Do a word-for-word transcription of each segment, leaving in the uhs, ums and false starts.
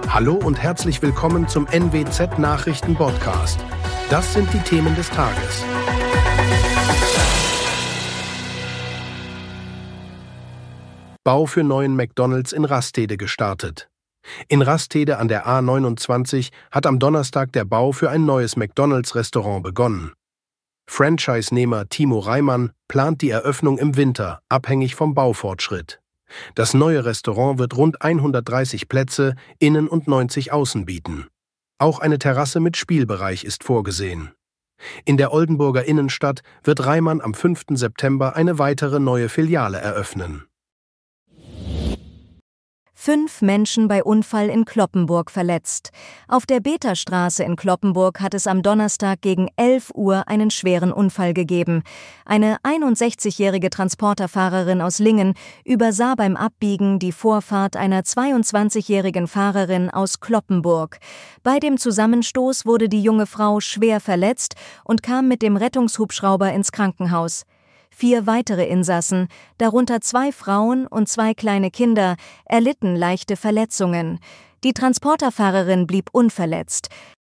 Hallo und herzlich willkommen zum N W Z-Nachrichten-Podcast. Das sind die Themen des Tages. Bau für neuen McDonald's in Rastede gestartet. In Rastede an der A neunundzwanzig hat am Donnerstag der Bau für ein neues McDonald's-Restaurant begonnen. Franchise-Nehmer Timo Reimann plant die Eröffnung im Winter, abhängig vom Baufortschritt. Das neue Restaurant wird rund hundertdreißig Plätze, innen und neunzig außen bieten. Auch eine Terrasse mit Spielbereich ist vorgesehen. In der Oldenburger Innenstadt wird Reimann am fünften September eine weitere neue Filiale eröffnen. Fünf Menschen bei Unfall in Cloppenburg verletzt. Auf der Beterstraße in Cloppenburg hat es am Donnerstag gegen elf Uhr einen schweren Unfall gegeben. Eine einundsechzigjährige Transporterfahrerin aus Lingen übersah beim Abbiegen die Vorfahrt einer zweiundzwanzigjährigen Fahrerin aus Cloppenburg. Bei dem Zusammenstoß wurde die junge Frau schwer verletzt und kam mit dem Rettungshubschrauber ins Krankenhaus. Vier weitere Insassen, darunter zwei Frauen und zwei kleine Kinder, erlitten leichte Verletzungen. Die Transporterfahrerin blieb unverletzt.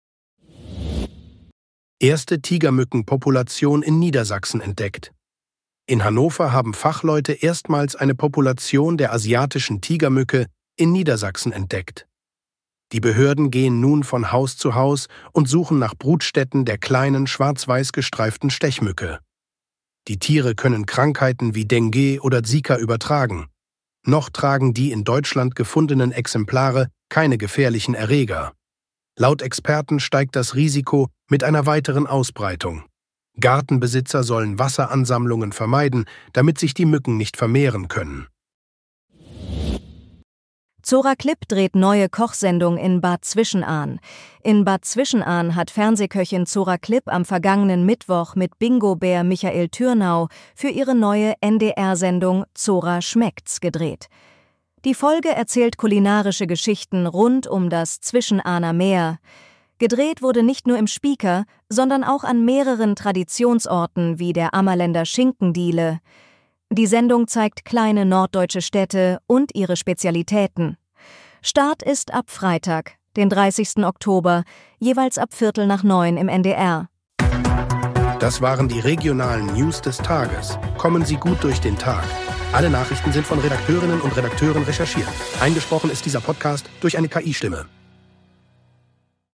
Erste Tigermückenpopulation in Niedersachsen entdeckt. In Hannover haben Fachleute erstmals eine Population der asiatischen Tigermücke in Niedersachsen entdeckt. Die Behörden gehen nun von Haus zu Haus und suchen nach Brutstätten der kleinen schwarz-weiß gestreiften Stechmücke. Die Tiere können Krankheiten wie Dengue oder Zika übertragen. Noch tragen die in Deutschland gefundenen Exemplare keine gefährlichen Erreger. Laut Experten steigt das Risiko mit einer weiteren Ausbreitung. Gartenbesitzer sollen Wasseransammlungen vermeiden, damit sich die Mücken nicht vermehren können. Zora Klipp dreht neue Kochsendung in Bad Zwischenahn. In Bad Zwischenahn hat Fernsehköchin Zora Klipp am vergangenen Mittwoch mit Bingo-Bär Michael Türnau für ihre neue N D R-Sendung Zora schmeckt's gedreht. Die Folge erzählt kulinarische Geschichten rund um das Zwischenahner Meer. Gedreht wurde nicht nur im Spieker, sondern auch an mehreren Traditionsorten wie der Ammerländer Schinkendiele. Die Sendung zeigt kleine norddeutsche Städte und ihre Spezialitäten. Start ist ab Freitag, den dreißigsten Oktober, jeweils ab Viertel nach neun im N D R. Das waren die regionalen News des Tages. Kommen Sie gut durch den Tag. Alle Nachrichten sind von Redakteurinnen und Redakteuren recherchiert. Eingesprochen ist dieser Podcast durch eine K I-Stimme.